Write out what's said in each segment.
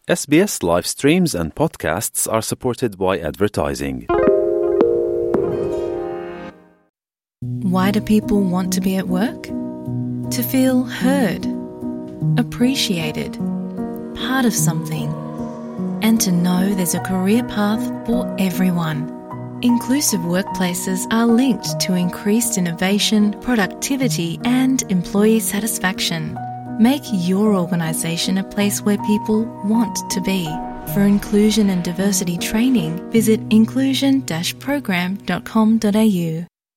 SBS live streams and podcasts are supported by advertising. Why do people want to be at work? To feel heard, appreciated, part of something, and to know there's a career path for everyone. Inclusive workplaces are linked to increased innovation, productivity, and employee satisfaction. Make your organisation a place where people want to be. For inclusion and diversity training, visit inclusion-program.com.au.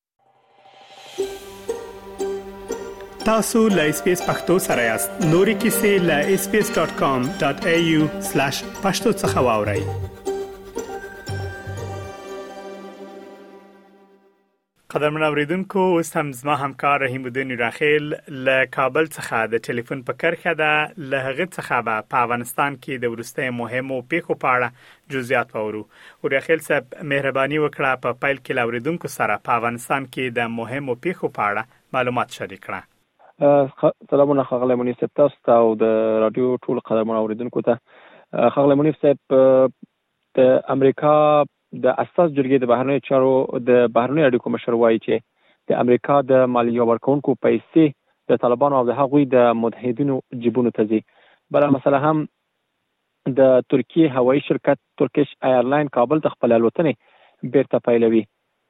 تاسو له SBS پښتو سره یاست. نوري کیسې له sbs.com.au/pashto څخه واورئ. قدرمن اوریدونکو، اوس هم زما همکار رحیم الدین راخیل له کابل څخه د ټلیفون په کرښه ده. له هغه څخه په افغانستان کې د ورستۍ مهمو پیښو په اړه جزئیات واورو. راخیل صاحب، مهرباني وکړه په پیل کې له اوریدونکو سره په افغانستان کې د مهمو پیښو په اړه معلومات شریک کړه. سلامونه خغلی منیف صاحب، تاسو ته او د رادیو ټول قدرمن اوریدونکو ته. خغلی منیف صاحب، د امریکا د اساس جرګې د بهرنیو چارو د بهرنیو اړیکو مشر وایي چې د امریکا د مالیه ورکونکو پیسې د طالبانو او د هغوی د متحدینو جیبونو ته ځي. بله مسله هم د ترکیې هوایي شرکت ترکیش ایرلاین کابل ته خپل الوتنې بیرته پیلوي.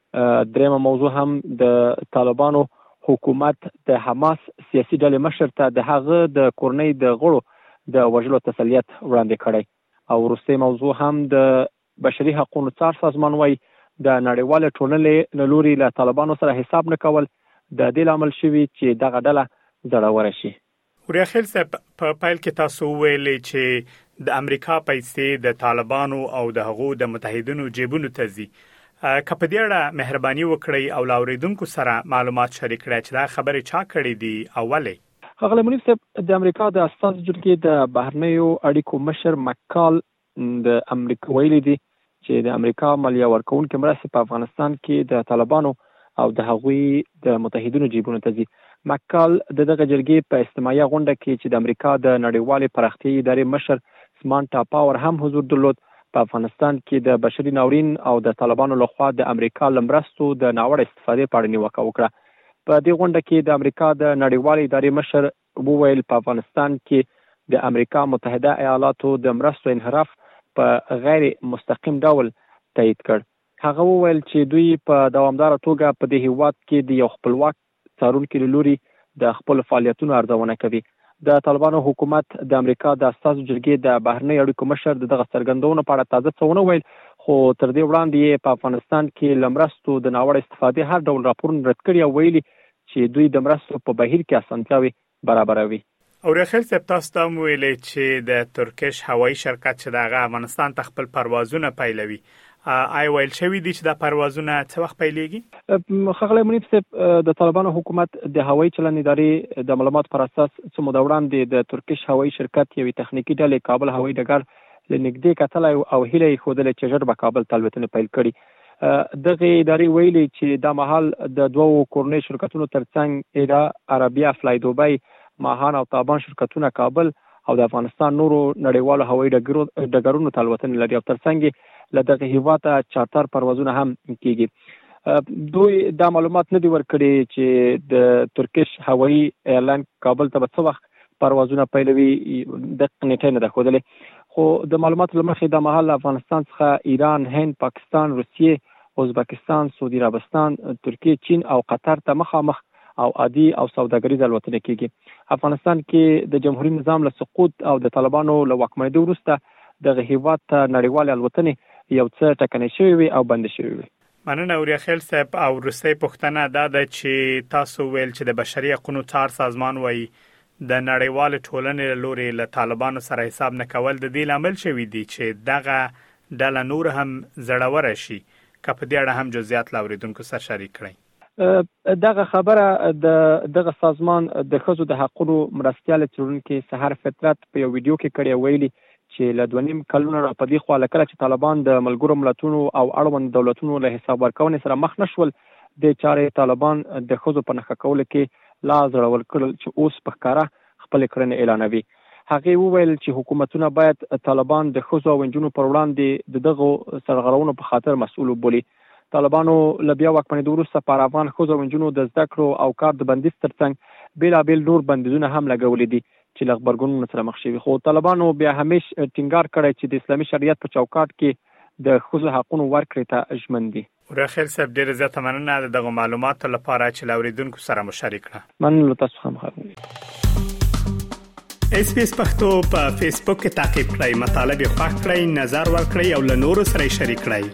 دریمه موضوع هم د طالبانو حکومت د حماس سیاسي ډلې مشر ته د هغه د کورنۍ د غړو د وژلو تسلیت وړاندې کړی. او وروستۍ موضوع هم د بشري حقوقو څار سازمان وایي د نړیوال ټولنې له لوري له طالبانو سره حساب نه کول د دې لامل شوی چې دغه ډله زړوره شي. راخیل صاحب، په پیل کې تاسو ویلي چې د امریکا پیسې د طالبانو او د هغو د متحدینو جیبونو ته ځي. که په دې اړه مهرباني وکړئ او له اوریدونکو سره معلومات شریک کړئ چې دا خبرې چا کړې دي او ولې. خغلی منیف صاحب، د امریکا د اساس جرګې د بهرنیو اړیکو مشر مکال د امریکا ویلي دي چې د امریکا مالیه ورکونکو مرستې په افغانستان کې د طالبانو او د هغوی د متحدینو جیبونو ته ځي. مکال دغه جرګې په اجتماعي غونډه کې چې د امریکا د نړیوالې پراختیايي ادارې مشر سمانټا پاور هم حضور درلود، په افغانستان کې د بشري ناورین او د طالبانو لخوا د امریکا لمرستو د ناوړه استفادې په اړه نیوکه وکړه. په دې غونډه کې د امریکا د نړیوالې ادارې مشر وویل په افغانستان کې د امریکا متحده ایالاتو د مرستو انحراف په غیر مستقیم ډول تایید کړ. هغه وویل چې دوی په دوامدار توګه په دې هیواد کې د یو خپلواک څارونکي له لوري د خپل فعالیتونو ارزونه کوي. د طالبانو حکومت د امریکا د اساس جرګې د بهرنیو اړیکو مشر دغه څرګندونو په اړه تازه څه ونه ویل، خو تر دې وړاندې په افغانستان کې لمرستو د ناوړه استفادې هر ډول راپورونه رد کړي او ویلي چې دوی د مرستو په بهیر کې اسانتیاوي برابروي. او راخیل صاحب، تاسو ته ویلي چې د ترکیش هوایي شرکت چې دغه افغانستان ته خپل پروازونه پیلوي، آی ویل شوی دي چې د پروازونه څه وخت پیلېږي؟ خغلی منیف صاحب، د طالبانو حکومت د هوایي چلند ادارې د معلومات پر اساس څه موده وړاندې د ترکیش هوایي شرکت یوې تخنیکي ډلې کابل هوایي ډګر له نږدې کتلای او هیله یې ښودلې چې ژر به کابل ته الوتنې پیل کړي. دغه ادارې ویلي چې دا مهال د دوو کورنۍ شرکتونو ترڅنګ ایرا عربیه فلای دوبۍ ماهان او تابان شرکتونه کابل او د افغانستان نورو نړیوالو هوایي ډګرونو ته الوتنې لري او ترڅنګ له دغه هیواده چارتر پروازونه هم کیږي. دوی دا معلومات نه دي ورکړي چې د ترکیش هوایي ایرلاین کابل ته څه وخت پروازونه پیلوي، د نیټه نه ده ښودلې. خو د معلوماتو له مخې دا مهال افغانستان څخه ایران، هند، پاکستان، روسیې، ازبکستان، سعودي عربستان، ترکیه، چین او قطر ته مخامخ او عادي او سوداګریز الوتنې کیږي. افغانستان کې د جمهوریت نظام له سقوط او د طالبانو له واکمنېدو وروسته دغه هیواد ته نړیوال الوتنې یو څه ټکنۍ شوې وي او بند شوې وي. مننه راخیل صاحب. او وروستۍ پوښتنه دا ده چې تاسو ویل چې د بشري حقوقو څار سازمان وایي د نړیوال ټولنې له لوري له طالبانو سره حساب نه کول د دې لامل شوی دی چې دغه ډله نور هم زړوره شي. که په دې اړه هم جزئیات له اوریدونکو سره شریک کړئ. دغه خبره دغه سازمان د ښځو د حقوقو مرستیال څېړونکي سحر فطرت په یو ویډیو کې کړی ویلي چې له 2.5 کلونو را پدې خو لکه چې طالبان د ملګرو ملتونو او اړوند دولتونو له حساب ورکونې سره مخ نشول، د چارې طالبان د ښځو په نښه کولو کې لا زړور کړل چې اوس په ښکاره خپل کړنې اعلانوي. هغه وویل چې حکومتونه باید طالبان د ښځو او نجونو پر وړاندې دغه سرغړونو په خاطر مسؤل وبولي. طالبانو له بیا واکمنېدو وروسته پر افغان ښځو او نجونو د زده کړو او کار د بندیز ترڅنګ بېلابېل نور بندیزونه هم لګولي دي چې له غبرګونونو سره مخ شوي. خو طالبانو بیا همیش ټینګار کړی چې د اسلامي شریعت په چوکاټ کې د ښځو حقونو ورکړې ته ژمن دي. راخیل صاحب ډېر زیاته مننه دغه معلوماتو لپاره چې لاوریدونکو سره مشارک کړه. مننه تاسو هم خبرې. اس پی اس پختو په فیسبوک کې تعقیب کړئ، مطالب یې خوښ کړئ، نظر ور کړئ او له نورو سره شریک کړئ.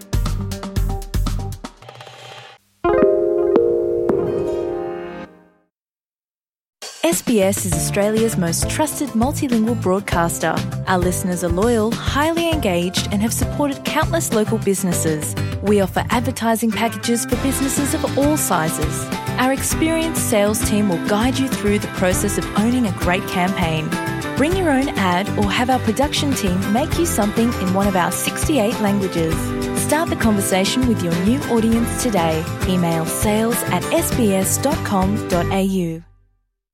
SBS is Australia's most trusted multilingual broadcaster. Our listeners are loyal, highly engaged and have supported countless local businesses. We offer advertising packages for businesses of all sizes. Our experienced sales team will guide you through the process of owning a great campaign. Bring your own ad or have our production team make you something in one of our 68 languages. Start the conversation with your new audience today. Email sales@sbs.com.au.